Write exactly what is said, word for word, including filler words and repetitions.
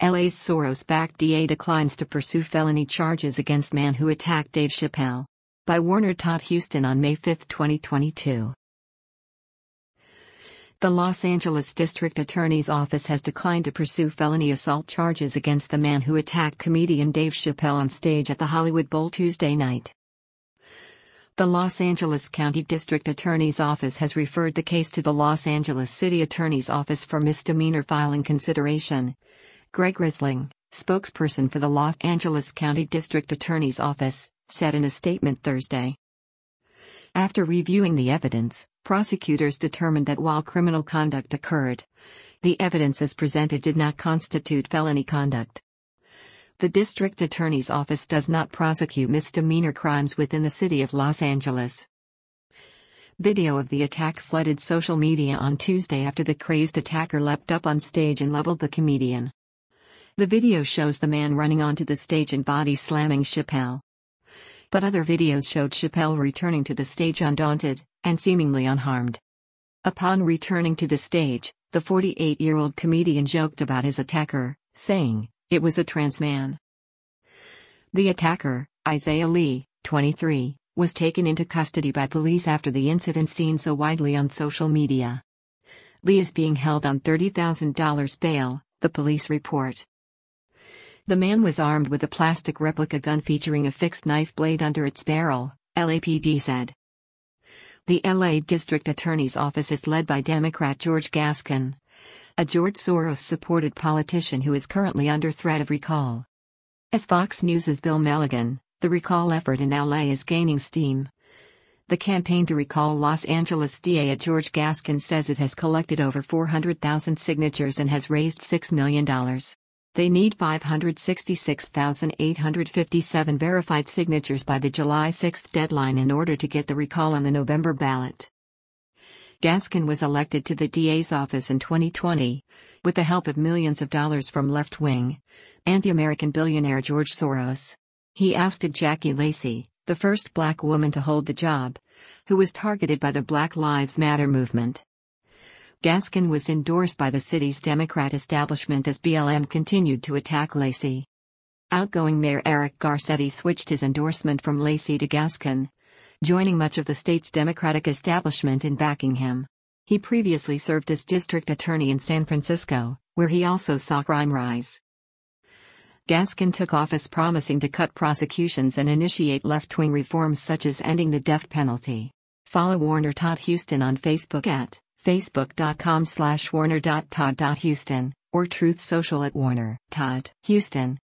L A's Soros-backed D A declines to pursue felony charges against man who attacked Dave Chappelle. By Warner Todd Huston on May fifth, twenty twenty-two. The Los Angeles District Attorney's Office has declined to pursue felony assault charges against the man who attacked comedian Dave Chappelle on stage at the Hollywood Bowl Tuesday night. The Los Angeles County District Attorney's Office has referred the case to the Los Angeles City Attorney's Office for misdemeanor filing consideration. Greg Risling, spokesperson for the Los Angeles County District Attorney's Office, said in a statement Thursday. After reviewing the evidence, prosecutors determined that while criminal conduct occurred, the evidence as presented did not constitute felony conduct. The District Attorney's Office does not prosecute misdemeanor crimes within the city of Los Angeles. Video of the attack flooded social media on Tuesday after the crazed attacker leapt up on stage and leveled the comedian. The video shows the man running onto the stage and body slamming Chappelle. But other videos showed Chappelle returning to the stage undaunted and seemingly unharmed. Upon returning to the stage, the forty-eight-year-old comedian joked about his attacker, saying, "It was a trans man." The attacker, Isaiah Lee, twenty-three, was taken into custody by police after the incident seen so widely on social media. Lee is being held on thirty thousand dollars bail, the police report. The man was armed with a plastic replica gun featuring a fixed knife blade under its barrel, L A P D said. The L A District Attorney's Office is led by Democrat George Gascon, a George Soros-supported politician who is currently under threat of recall. As Fox News' Bill Milligan, the recall effort in L A is gaining steam. The campaign to recall Los Angeles D A George Gascon says it has collected over four hundred thousand signatures and has raised six million dollars. They need five hundred sixty-six thousand eight hundred fifty-seven verified signatures by the July sixth deadline in order to get the recall on the November ballot. Gascon was elected to the D A's office in twenty twenty, with the help of millions of dollars from left-wing, anti-American billionaire George Soros. He ousted Jackie Lacey, the first black woman to hold the job, who was targeted by the Black Lives Matter movement. Gascon was endorsed by the city's Democrat establishment as B L M continued to attack Lacey. Outgoing Mayor Eric Garcetti switched his endorsement from Lacey to Gascon, joining much of the state's Democratic establishment in backing him. He previously served as district attorney in San Francisco, where he also saw crime rise. Gascon took office promising to cut prosecutions and initiate left-wing reforms such as ending the death penalty. Follow Warner Todd Huston on Facebook at facebook.com slash warner.todd.huston or Truth Social at Warner Todd Huston.